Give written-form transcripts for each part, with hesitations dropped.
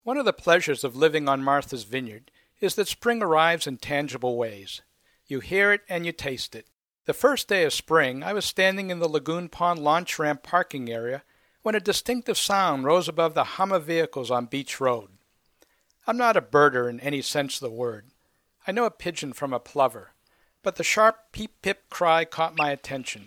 One of the pleasures of living on Martha's Vineyard is that spring arrives in tangible ways. You hear it and you taste it. The first day of spring, I was standing in the Lagoon Pond launch ramp parking area when a distinctive sound rose above the hum of vehicles on Beach Road. I'm not a birder in any sense of the word. I know a pigeon from a plover, but the sharp peep-pip cry caught my attention.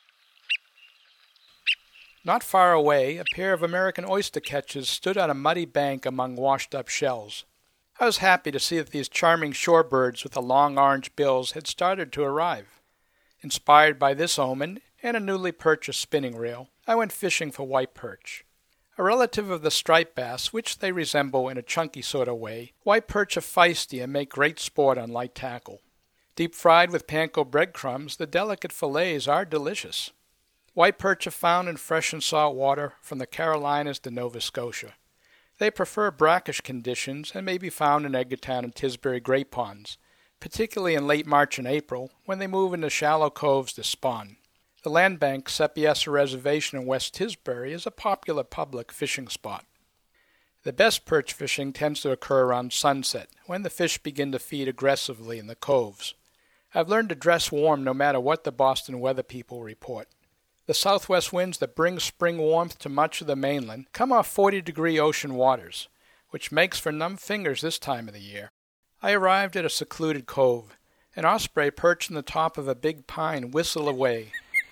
Not far away, a pair of American oyster catchers stood on a muddy bank among washed-up shells. I was happy to see that these charming shorebirds with the long orange bills had started to arrive. Inspired by this omen and a newly purchased spinning reel, I went fishing for white perch. A relative of the striped bass, which they resemble in a chunky sort of way, white perch are feisty and make great sport on light tackle. Deep fried with panko breadcrumbs, the delicate fillets are delicious. White perch are found in fresh and salt water from the Carolinas to Nova Scotia. They prefer brackish conditions and may be found in Edgartown and Tisbury Great Ponds, particularly in late March and April when they move into shallow coves to spawn. The Landbank Sepiesa Reservation in West Tisbury is a popular public fishing spot. The best perch fishing tends to occur around sunset, when the fish begin to feed aggressively in the coves. I've learned to dress warm no matter what the Boston weather people report. The southwest winds that bring spring warmth to much of the mainland come off 40-degree ocean waters, which makes for numb fingers this time of the year. I arrived at a secluded cove. An osprey perched on the top of a big pine whistled away.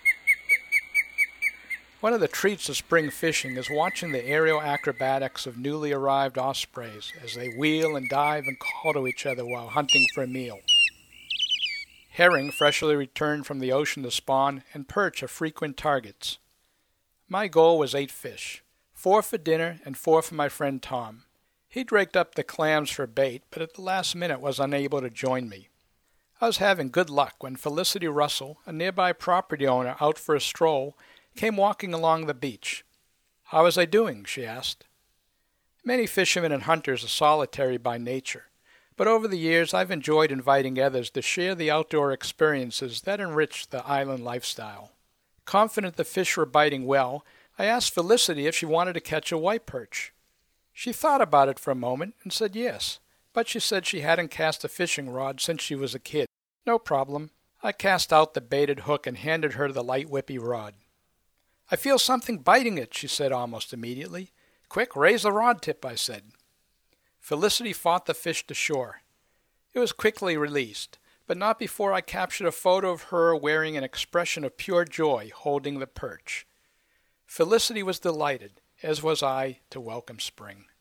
One of the treats of spring fishing is watching the aerial acrobatics of newly arrived ospreys as they wheel and dive and call to each other while hunting for a meal. Herring, freshly returned from the ocean to spawn, and perch are frequent targets. My goal was 8 fish, 4 for dinner and 4 for my friend Tom. He'd raked up the clams for bait, but at the last minute was unable to join me. I was having good luck when Felicity Russell, a nearby property owner out for a stroll, came walking along the beach. "How was I doing?" she asked. Many fishermen and hunters are solitary by nature, but over the years I've enjoyed inviting others to share the outdoor experiences that enrich the island lifestyle. Confident the fish were biting well, I asked Felicity if she wanted to catch a white perch. She thought about it for a moment and said yes, but she said she hadn't cast a fishing rod since she was a kid. No problem. I cast out the baited hook and handed her the light whippy rod. "I feel something biting it," she said almost immediately. "Quick, raise the rod tip," I said. Felicity fought the fish to shore. It was quickly released, but not before I captured a photo of her wearing an expression of pure joy holding the perch. Felicity was delighted, as was I, to welcome spring.